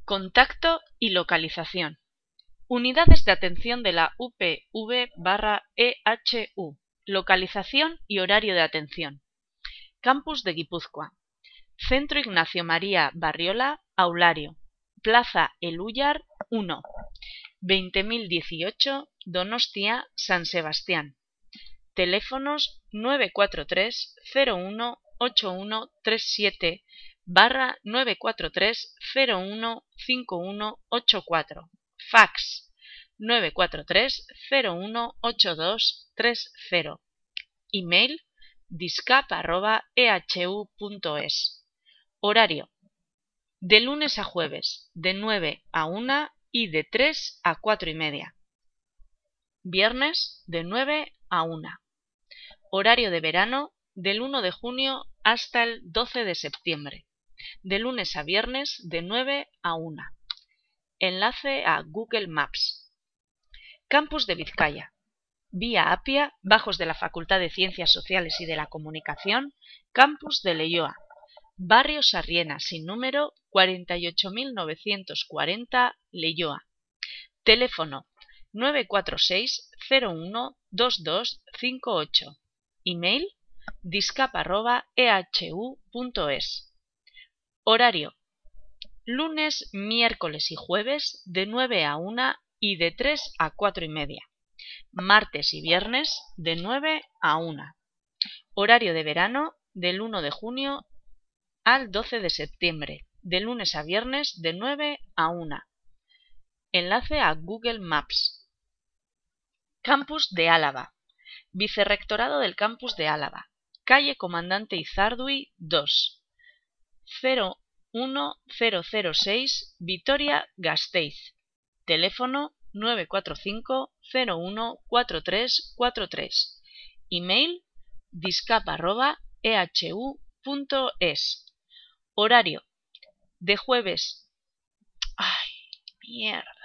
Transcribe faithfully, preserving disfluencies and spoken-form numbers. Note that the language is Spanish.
Contacto y localización. Unidades de atención de la U P V barra E H U. Localización y horario de atención. Campus de Guipúzcoa. Centro Ignacio María Barriola, Aulario. Plaza El Úllar uno. veinte mil dieciocho, Donostia, San Sebastián. Teléfonos nueve cuatro tres cero uno ocho uno tres siete barra nueve cuatro tres cero uno cinco uno ocho cuatro. Fax nueve cuatro tres cero uno ocho dos tres cero. Email discap arroba e h u punto es. Horario de lunes a jueves de nueve a una y de tres a cuatro y media. Viernes de nueve a una. Horario de verano del uno de junio hasta el doce de septiembre. De lunes a viernes de nueve a una. Enlace a Google Maps. Campus de Vizcaya. Vía Apia, Bajos de la Facultad de Ciencias Sociales y de la Comunicación, Campus de Leioa. Barrio Sarriena, sin número, cuarenta y ocho mil novecientos cuarenta, Leioa. Teléfono nueve cuatro seis cero uno dos dos cinco ocho. Email discap arroba e h u punto es. Horario lunes, miércoles y jueves de nueve a una y de tres a cuatro y media. Martes y viernes de nueve a una. Horario de verano del uno de junio al doce de septiembre, de lunes a viernes de nueve a una. Enlace a Google Maps. Campus de Álava. Vicerrectorado del Campus de Álava. Calle Comandante Izardui dos. cero uno cero cero seis, Vitoria-Gasteiz. Teléfono nueve cuatro cinco cero uno cuatro tres cuatro tres. Email discap arroba e h u punto es. Horario de jueves. ¡Ay, mierda!